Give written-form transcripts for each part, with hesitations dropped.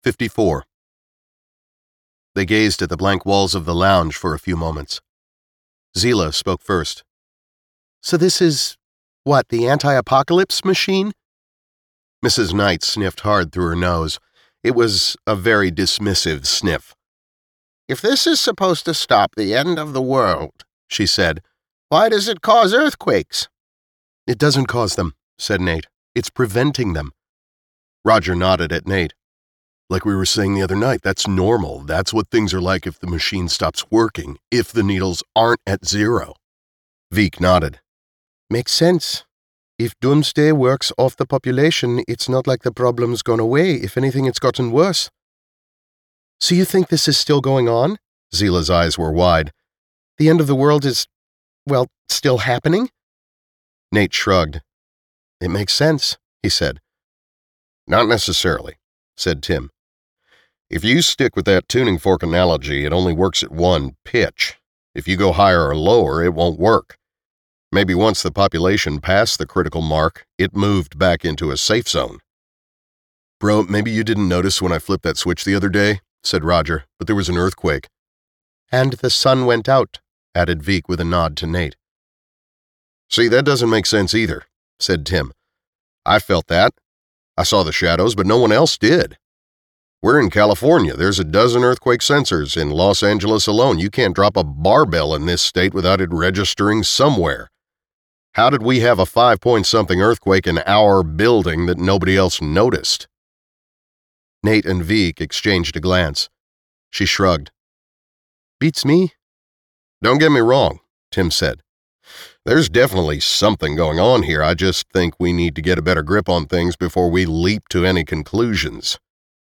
54. They gazed at the blank walls of the lounge for a few moments. Zila spoke first. So this is, what, the anti-apocalypse machine? Mrs. Knight sniffed hard through her nose. It was a very dismissive sniff. If this is supposed to stop the end of the world, she said, why does it cause earthquakes? It doesn't cause them, said Nate. It's preventing them. Roger nodded at Nate. Like we were saying the other night, that's normal. That's what things are like if the machine stops working, if the needles aren't at zero. Veek nodded. Makes sense. If doomsday works off the population, it's not like the problem's gone away. If anything, it's gotten worse. So you think this is still going on? Zila's eyes were wide. The end of the world is, well, still happening? Nate shrugged. It makes sense, he said. Not necessarily, said Tim. If you stick with that tuning fork analogy, it only works at one pitch. If you go higher or lower, it won't work. Maybe once the population passed the critical mark, it moved back into a safe zone. Bro, maybe you didn't notice when I flipped that switch the other day, said Roger, but there was an earthquake. And the sun went out, added Veek with a nod to Nate. See, that doesn't make sense either, said Tim. I felt that. I saw the shadows, but no one else did. We're in California. There's a dozen earthquake sensors. In Los Angeles alone, you can't drop a barbell in this state without it registering somewhere. How did we have a 5-point-something earthquake in our building that nobody else noticed? Nate and Veek exchanged a glance. She shrugged. Beats me. Don't get me wrong, Tim said. There's definitely something going on here. I just think we need to get a better grip on things before we leap to any conclusions.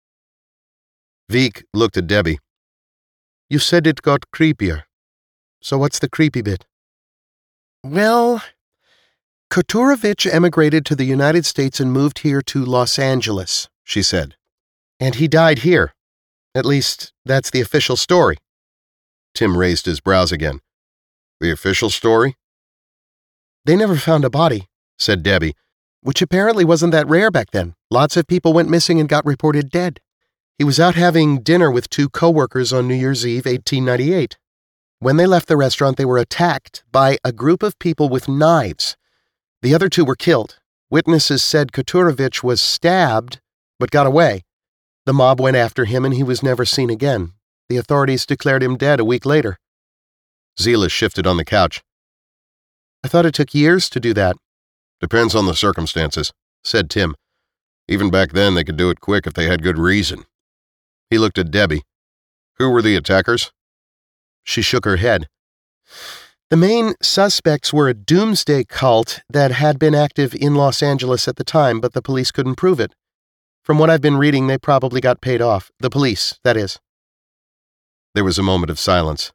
Veek looked at Debbie. You said it got creepier. So what's the creepy bit? Well, Koturovich emigrated to the United States and moved here to Los Angeles, she said. And he died here. At least, that's the official story. Tim raised his brows again. The official story? They never found a body, said Debbie, which apparently wasn't that rare back then. Lots of people went missing and got reported dead. He was out having dinner with 2 co-workers on New Year's Eve, 1898. When they left the restaurant, they were attacked by a group of people with knives. The other 2 were killed. Witnesses said Koturovich was stabbed, but got away. The mob went after him and he was never seen again. The authorities declared him dead a week later. Zila shifted on the couch. I thought it took years to do that. Depends on the circumstances, said Tim. Even back then they could do it quick if they had good reason. He looked at Debbie. Who were the attackers? She shook her head. The main suspects were a doomsday cult that had been active in Los Angeles at the time, but the police couldn't prove it. From what I've been reading, they probably got paid off. The police, that is. There was a moment of silence.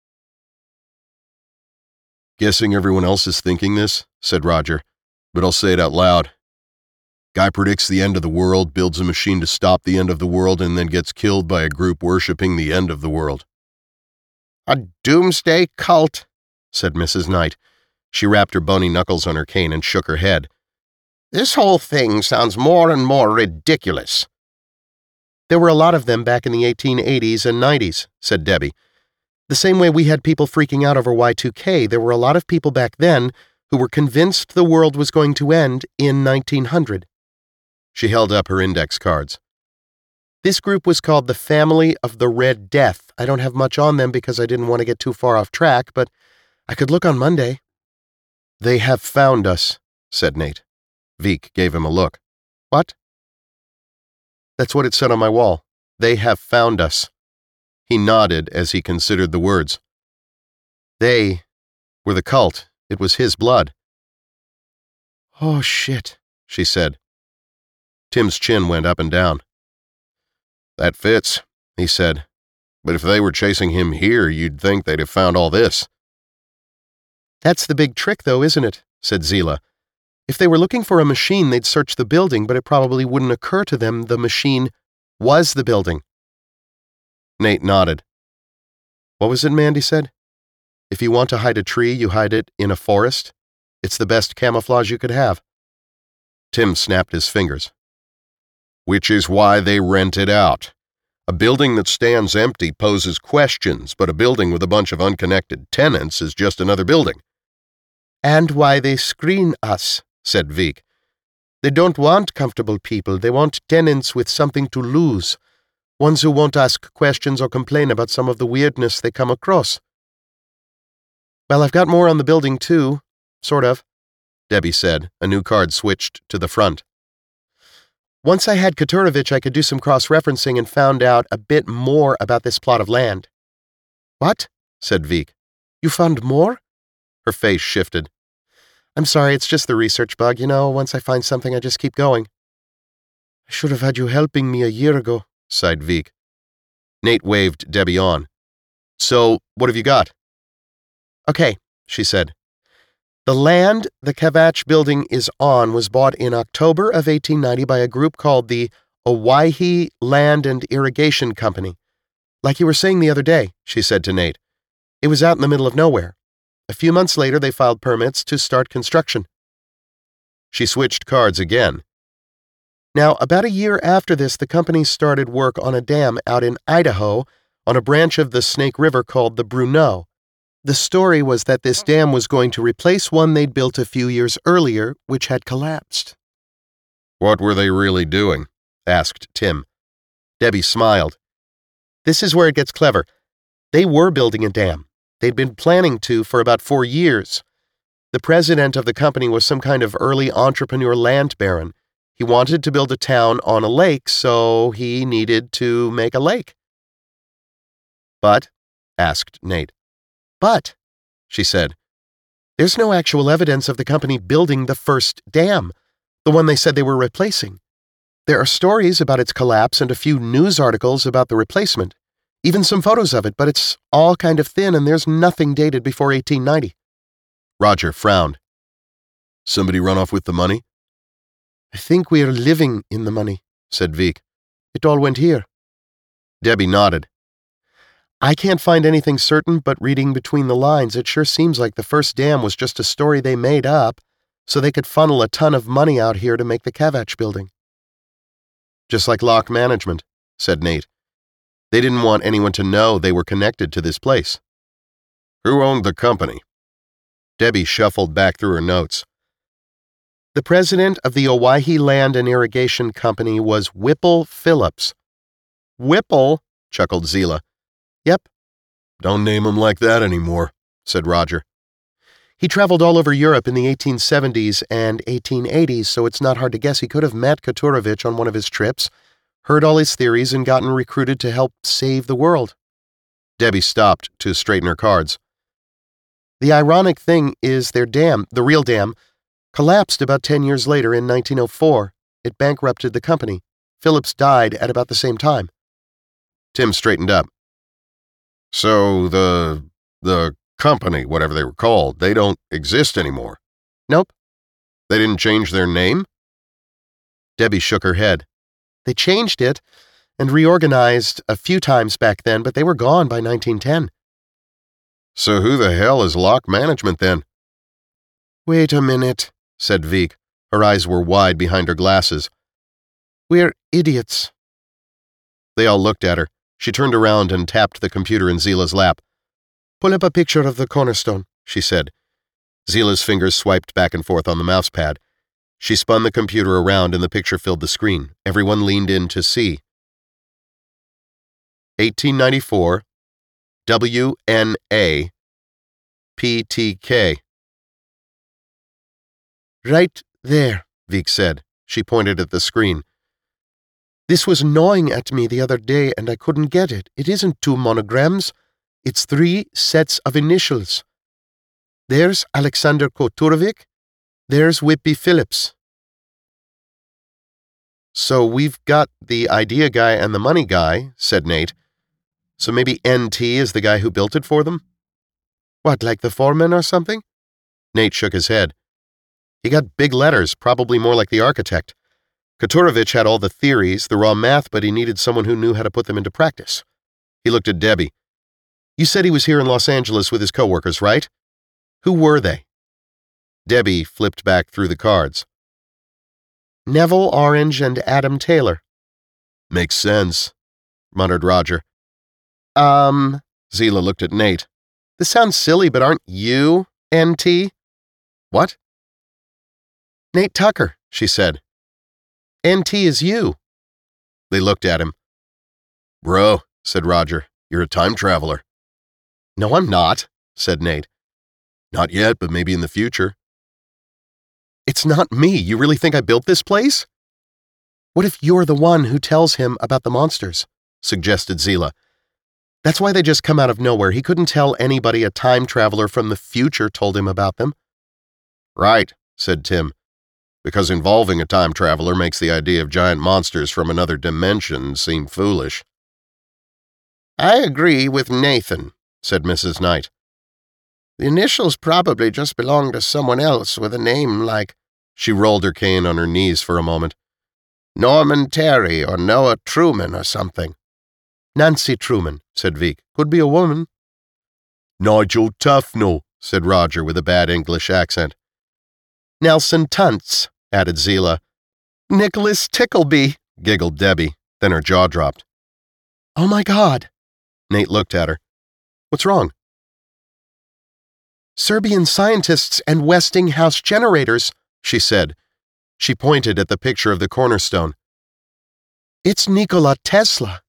Guessing everyone else is thinking this, said Roger, but I'll say it out loud. Guy predicts the end of the world, builds a machine to stop the end of the world, and then gets killed by a group worshipping the end of the world. A doomsday cult, said Mrs. Knight. She rapped her bony knuckles on her cane and shook her head. This whole thing sounds more and more ridiculous. There were a lot of them back in the 1880s and 90s, said Debbie. The same way we had people freaking out over Y2K, there were a lot of people back then who were convinced the world was going to end in 1900. She held up her index cards. This group was called the Family of the Red Death. I don't have much on them because I didn't want to get too far off track, but I could look on Monday. They have found us, said Nate. Veek gave him a look. What? That's what it said on my wall. They have found us. He nodded as he considered the words. They were the cult. It was his blood. Oh, shit, she said. Tim's chin went up and down. That fits, he said. But if they were chasing him here, you'd think they'd have found all this. That's the big trick, though, isn't it? Said Zila. If they were looking for a machine, they'd search the building, but it probably wouldn't occur to them the machine was the building. Nate nodded. What was it Mandy said? If you want to hide a tree, you hide it in a forest. It's the best camouflage you could have. Tim snapped his fingers. Which is why they rent it out. A building that stands empty poses questions, but a building with a bunch of unconnected tenants is just another building. And why they screen us, said Vik. They don't want comfortable people. They want tenants with something to lose, ones who won't ask questions or complain about some of the weirdness they come across. Well, I've got more on the building, too. Sort of, Debbie said, a new card switched to the front. Once I had Koturovich, I could do some cross-referencing and found out a bit more about this plot of land. What? Said Vik. You found more? Her face shifted. I'm sorry, it's just the research bug, once I find something I just keep going. I should have had you helping me a year ago, sighed Vik. Nate waved Debbie on. So, what have you got? Okay, she said. The land the Kavach building is on was bought in October of 1890 by a group called the Owyhee Land and Irrigation Company. Like you were saying the other day, she said to Nate. It was out in the middle of nowhere. A few months later, they filed permits to start construction. She switched cards again. Now, about a year after this, the company started work on a dam out in Idaho on a branch of the Snake River called the Bruneau. The story was that this dam was going to replace one they'd built a few years earlier, which had collapsed. What were they really doing? Asked Tim. Debbie smiled. This is where it gets clever. They were building a dam. They'd been planning to for about 4 years. The president of the company was some kind of early entrepreneur land baron. He wanted to build a town on a lake, so he needed to make a lake. But? Asked Nate. But, she said, there's no actual evidence of the company building the first dam, the one they said they were replacing. There are stories about its collapse and a few news articles about the replacement, even some photos of it, but it's all kind of thin and there's nothing dated before 1890. Roger frowned. Somebody run off with the money? I think we are living in the money, said Vik. It all went here. Debbie nodded. I can't find anything certain, but reading between the lines, it sure seems like the first dam was just a story they made up so they could funnel a ton of money out here to make the Kavach building. Just like Lock Management, said Nate. They didn't want anyone to know they were connected to this place. Who owned the company? Debbie shuffled back through her notes. The president of the Owyhee Land and Irrigation Company was Whipple Phillips. Whipple? Chuckled Zila. Yep. Don't name him like that anymore, said Roger. He traveled all over Europe in the 1870s and 1880s, so it's not hard to guess he could have met Koturovich on one of his trips, heard all his theories, and gotten recruited to help save the world. Debbie stopped to straighten her cards. The ironic thing is their dam, the real dam, collapsed about 10 years later in 1904. It bankrupted the company. Phillips died at about the same time. Tim straightened up. So the company, whatever they were called, they don't exist anymore? Nope. They didn't change their name? Debbie shook her head. They changed it and reorganized a few times back then, but they were gone by 1910. So who the hell is Lock Management then? Wait a minute, said Vik. Her eyes were wide behind her glasses. We're idiots. They all looked at her. She turned around and tapped the computer in Zila's lap. Pull up a picture of the cornerstone, she said. Zila's fingers swiped back and forth on the mouse pad. She spun the computer around and the picture filled the screen. Everyone leaned in to see. 1894, WNA, PTK. Right there, Vik said. She pointed at the screen. This was gnawing at me the other day and I couldn't get it. It isn't 2 monograms. It's 3 sets of initials. There's Alexander Koturovich. There's Whippy Phillips. So we've got the idea guy and the money guy, said Nate. So maybe NT is the guy who built it for them? What, like the foreman or something? Nate shook his head. He got big letters, probably more like the architect. Koturovich had all the theories, the raw math, but he needed someone who knew how to put them into practice. He looked at Debbie. You said he was here in Los Angeles with his coworkers, right? Who were they? Debbie flipped back through the cards. Neville Orange and Adam Taylor. Makes sense. muttered Roger. Zila looked at Nate. This sounds silly, but aren't you NT? What? Nate Tucker, she said. NT is you. They looked at him. Bro, said Roger, you're a time traveler. No, I'm not, said Nate. Not yet, but maybe in the future. It's not me. You really think I built this place? What if you're the one who tells him about the monsters? Suggested Zila. That's why they just come out of nowhere. He couldn't tell anybody a time traveler from the future told him about them. Right, said Tim, because involving a time traveler makes the idea of giant monsters from another dimension seem foolish. I agree with Nathan, said Mrs. Knight. The initials probably just belong to someone else with a name like— She rolled her cane on her knees for a moment. Norman Terry or Noah Truman or something. Nancy Truman, said Vic. Could be a woman. Nigel Tufnell, said Roger with a bad English accent. Nelson Tuntz, added Zila. Nicholas Tickleby, giggled Debbie. Then her jaw dropped. Oh my God. Nate looked at her. What's wrong? Serbian scientists and Westinghouse generators, she said. She pointed at the picture of the cornerstone. It's Nikola Tesla.